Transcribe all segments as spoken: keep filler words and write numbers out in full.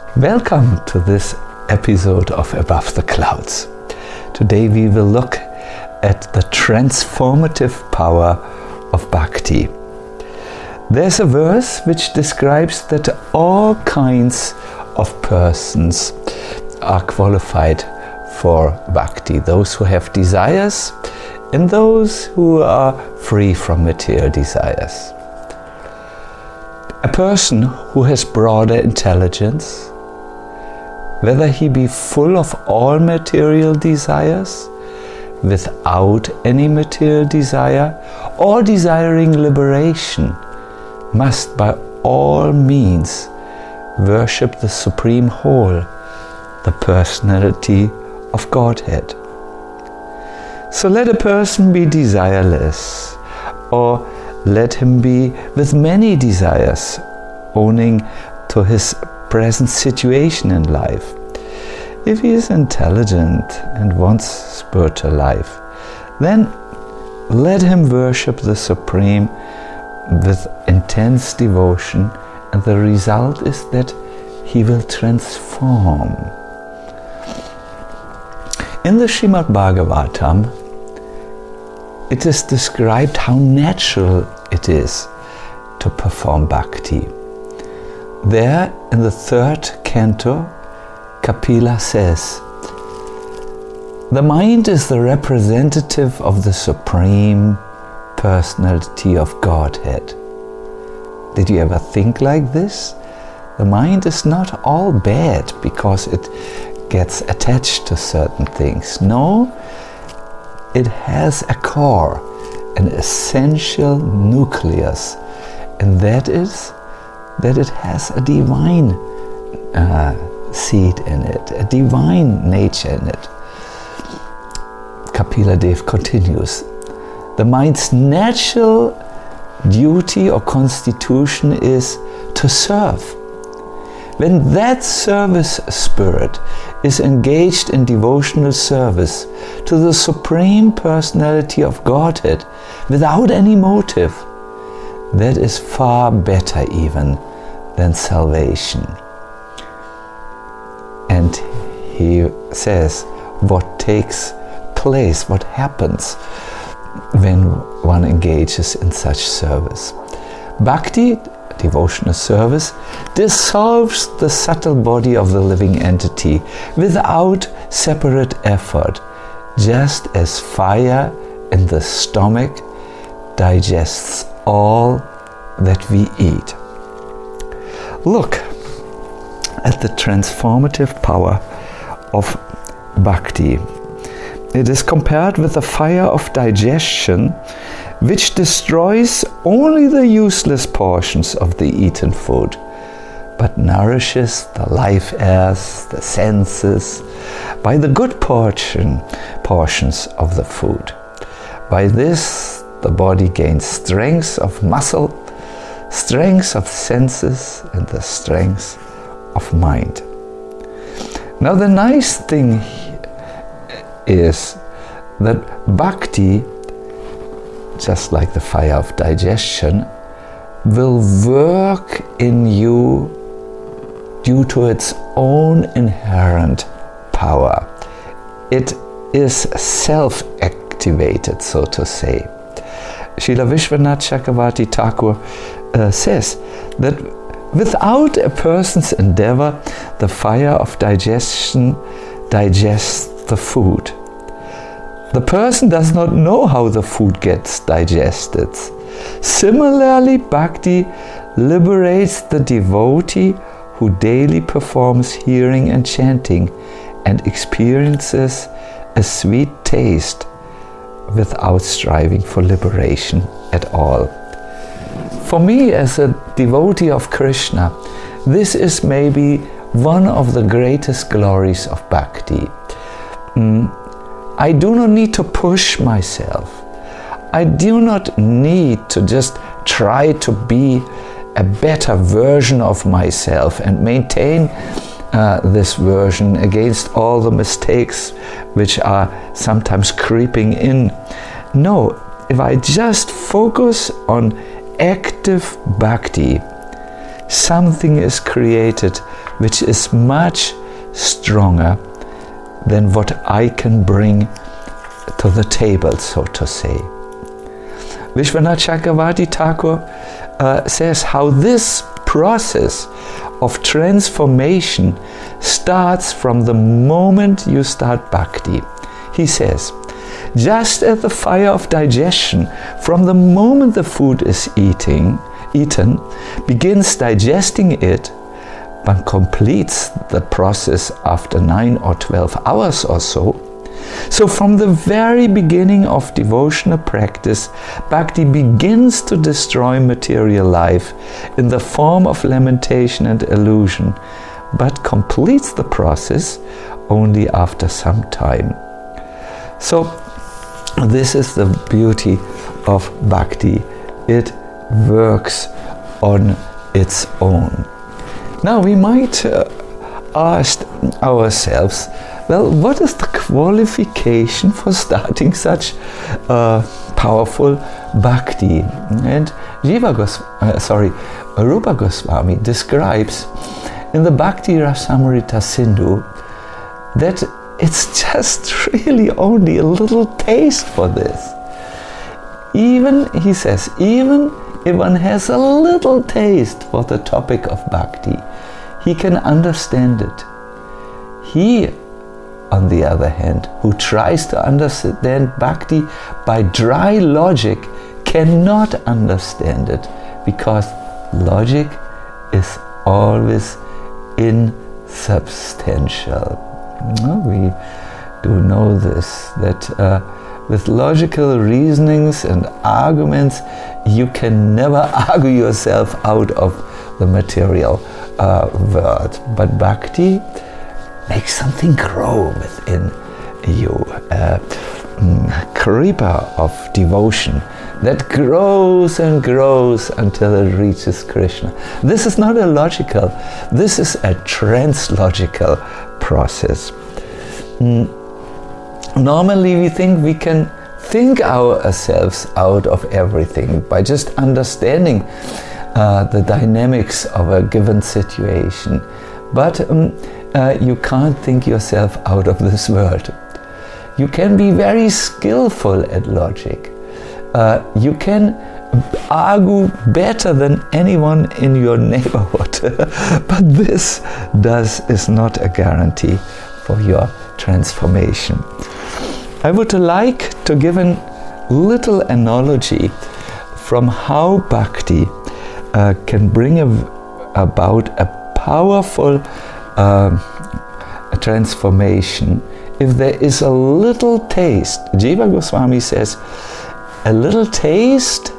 Welcome to this episode of Above the Clouds. Today we will look at the transformative power of Bhakti. There's a verse which describes that all kinds of persons are qualified for Bhakti. Those who have desires and those who are free from material desires. A person who has broader intelligence, whether he be full of all material desires, without any material desire, or desiring liberation, must by all means worship the Supreme Whole, the personality of Godhead. So let a person be desireless, or let him be with many desires, owning to his present situation in life. If he is intelligent and wants spiritual life, then let him worship the Supreme with intense devotion, and the result is that he will transform. In the Srimad Bhagavatam, it is described how natural it is to perform bhakti. There, in the third canto, Kapila says, "The mind is the representative of the Supreme Personality of Godhead." Did you ever think like this? The mind is not all bad because it gets attached to certain things. No, it has a core, an essential nucleus, and that is that it has a divine uh, seed in it, a divine nature in it. Kapila Dev continues, "The mind's natural duty or constitution is to serve. When that service spirit is engaged in devotional service to the Supreme Personality of Godhead without any motive, that is far better even than salvation." And he says what takes place, what happens when one engages in such service. Bhakti, devotional service, dissolves the subtle body of the living entity without separate effort, just as fire in the stomach digests all that we eat. Look at the transformative power of bhakti. It is compared with the fire of digestion, which destroys only the useless portions of the eaten food, but nourishes the life airs, the senses, by the good portion, portions of the food. By this, the body gains strength of muscle, strength of senses, and the strength of mind. Now the nice thing is that bhakti, just like the fire of digestion, will work in you due to its own inherent power. It is self-activated, so to say. Srila Vishwanath Chakravarti Thakur uh, says that without a person's endeavor, the fire of digestion digests the food. The person does not know how the food gets digested. Similarly, bhakti liberates the devotee who daily performs hearing and chanting and experiences a sweet taste without striving for liberation at all. For me, as a devotee of Krishna, this is maybe one of the greatest glories of bhakti. Mm, I do not need to push myself. I do not need to just try to be a better version of myself and maintain uh, this version against all the mistakes which are sometimes creeping in. No, if I just focus on active bhakti, something is created which is much stronger than what I can bring to the table, so to say. Vishwanath Chakravarti Thakur uh, says how this process of transformation starts from the moment you start bhakti. He says, just as the fire of digestion, from the moment the food is eating, eaten, begins digesting it, but completes the process after nine or twelve hours or so. So from the very beginning of devotional practice, bhakti begins to destroy material life in the form of lamentation and illusion, but completes the process only after some time. So this is the beauty of bhakti. It works on its own. Now we might uh, ask ourselves, well, what is the qualification for starting such uh, powerful bhakti? And Jiva Gos- uh, sorry, Rupa Goswami describes in the Bhakti Rasamrita Sindhu that it's just really only a little taste for this. Even, he says, even if one has a little taste for the topic of bhakti, he can understand it. He, on the other hand, who tries to understand bhakti by dry logic, cannot understand it, because logic is always insubstantial. We do know this, that uh, with logical reasonings and arguments, you can never argue yourself out of the material uh, world. But bhakti makes something grow within you, a uh, creeper of devotion that grows and grows until it reaches Krishna. This is not a logical, this is a trans-logical process. Mm. Normally we think we can think ourselves out of everything by just understanding uh, the dynamics of a given situation. But um, uh, you can't think yourself out of this world. You can be very skillful at logic. Uh, you can argue better than anyone in your neighborhood. But this does is not a guarantee for your transformation. I would like to give a little analogy from how bhakti uh, can bring a, about a powerful uh, transformation if there is a little taste. Jiva Goswami says, a little taste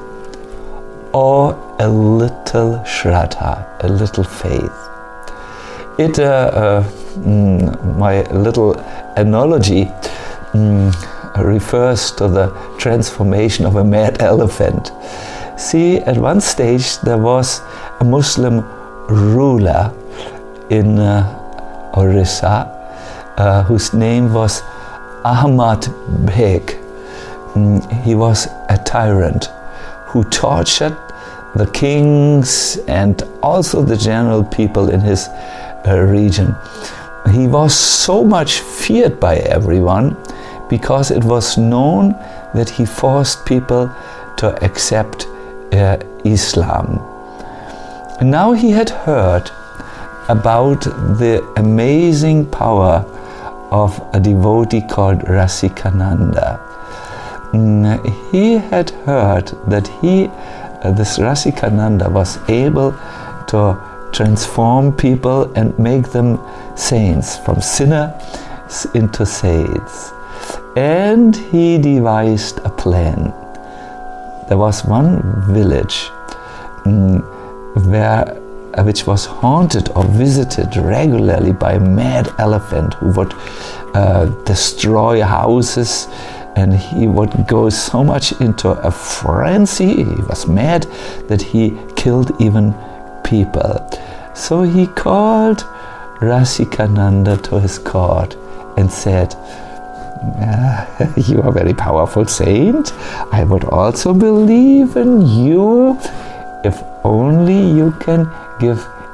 or a little shraddha, a little faith. It, uh, uh, mm, my little analogy mm, refers to the transformation of a mad elephant. See, at one stage there was a Muslim ruler in uh, Orissa uh, whose name was Ahmad Beg. Mm, he was a tyrant who tortured the kings and also the general people in his uh, region. He was so much feared by everyone because it was known that he forced people to accept uh, Islam. And now he had heard about the amazing power of a devotee called Rasikananda. Mm, he had heard that he, uh, this Rasikananda, was able to transform people and make them saints, from sinners into saints. And he devised a plan. There was one village mm, where, uh, which was haunted or visited regularly by a mad elephant who would uh, destroy houses, and he would go so much into a frenzy, he was mad, that he killed even people. So he called Rasikananda to his court and said, ah, you are a very powerful saint. I would also believe in you if only you can give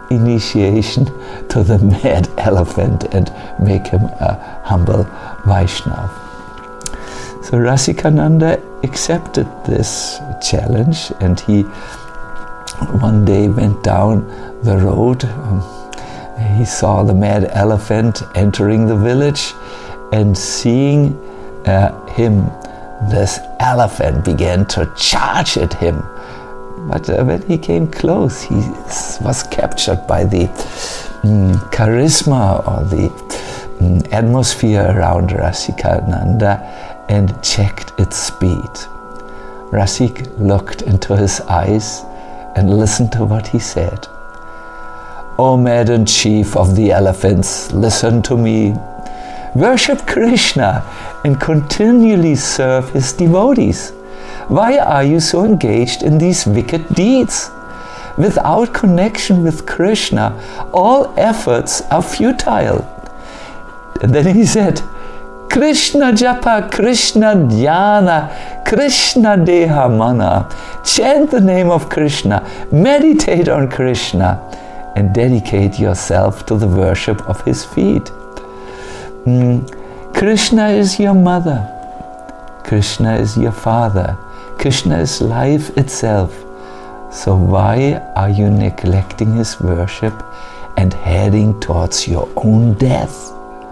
initiation to the mad elephant and make him a humble Vaishnav. So Rasikananda accepted this challenge, and he one day went down the road. Um, he saw the mad elephant entering the village, and seeing uh, him, this elephant began to charge at him. But uh, when he came close, he was captured by the um, charisma or the um, atmosphere around Rasikananda and checked its speed. Rasik looked into his eyes and listened to what he said. "O madden chief of the elephants, listen to me. Worship Krishna and continually serve his devotees. Why are you so engaged in these wicked deeds? Without connection with Krishna, all efforts are futile." And then he said, "Krishna japa, Krishna dhyana, Krishna deha mana." Chant the name of Krishna, meditate on Krishna, and dedicate yourself to the worship of his feet. Mm. Krishna is your mother. Krishna is your father. Krishna is life itself. So why are you neglecting his worship and heading towards your own death?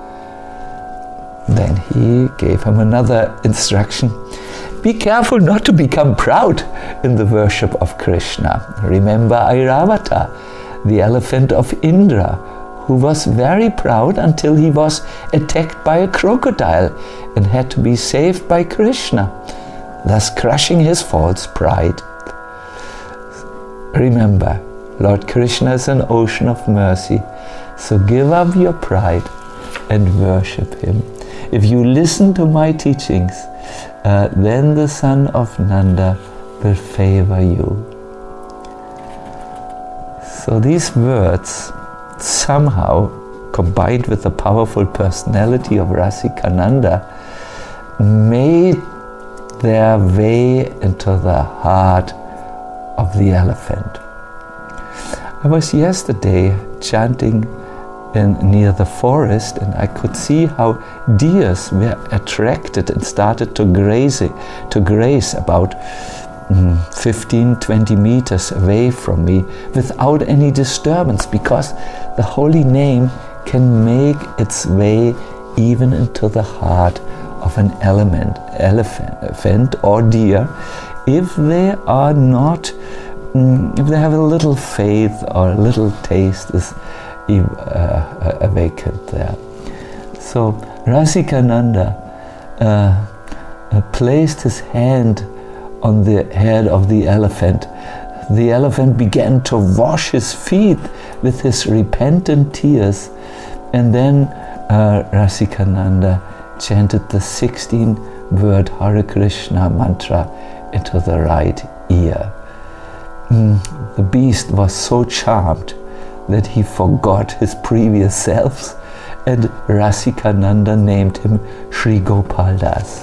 Then he gave him another instruction. Be careful not to become proud in the worship of Krishna. Remember Airavata, the elephant of Indra, who was very proud until he was attacked by a crocodile and had to be saved by Krishna, thus crushing his false pride. Remember, Lord Krishna is an ocean of mercy, so give up your pride and worship him. If you listen to my teachings, uh, then the son of Nanda will favor you. So these words, somehow combined with the powerful personality of Rasikananda, made their way into the heart of the elephant. I was yesterday chanting in, near the forest, and I could see how deers were attracted and started to graze, to graze about mm, fifteen to twenty meters away from me without any disturbance, because the holy name can make its way even into the heart of an element, elephant or deer, if they are not, mm, if they have a little faith or a little taste is uh, awakened there. So Rasikananda uh, uh, placed his hand on the head of the elephant. The elephant began to wash his feet with his repentant tears, and then uh, Rasikananda chanted the sixteen word Hare Krishna mantra into the right ear. Mm, the beast was so charmed that he forgot his previous selves, and Rasikananda named him Sri Gopal Das.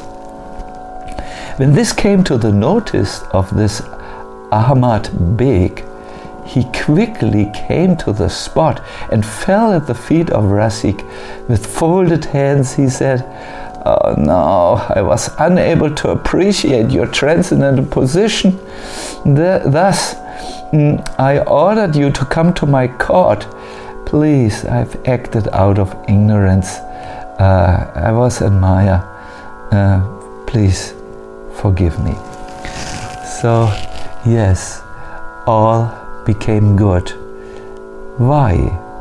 When this came to the notice of this Ahmad Beg, he quickly came to the spot and fell at the feet of Rasik. With folded hands he said, "Oh no, I was unable to appreciate your transcendental position. Thus, I ordered you to come to my court. Please, I've acted out of ignorance. Uh, I was in Maya. Uh, please, forgive me." So, yes, all became good. Why?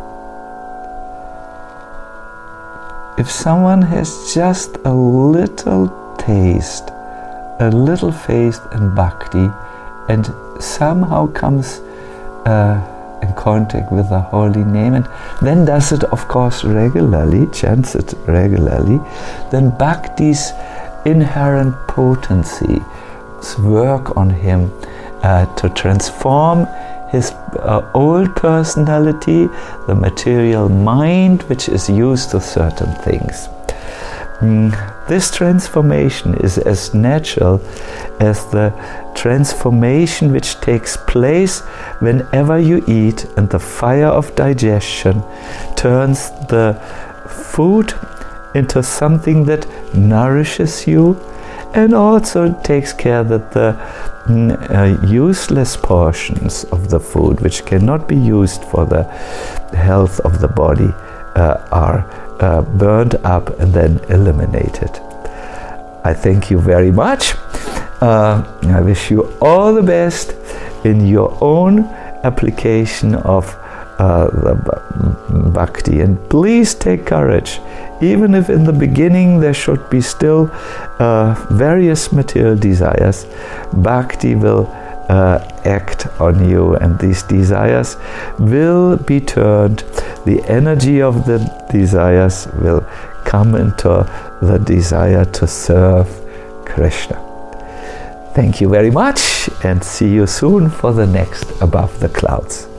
If someone has just a little taste, a little faith in bhakti, and somehow comes uh, in contact with the holy name, and then does it, of course, regularly, chants it regularly, then bhakti's inherent potency work on him uh, to transform his uh, old personality, the material mind which is used to certain things. mm, this transformation is as natural as the transformation which takes place whenever you eat, and the fire of digestion turns the food into something that nourishes you, and also takes care that the mm, uh, useless portions of the food which cannot be used for the health of the body uh, are uh, burned up and then eliminated. I thank you very much. Uh, I wish you all the best in your own application of uh, the bhakti, and please take courage. Even if in the beginning there should be still uh, various material desires, bhakti will uh, act on you, and these desires will be turned. The energy of the desires will come into the desire to serve Krishna. Thank you very much, and see you soon for the next Above the Clouds.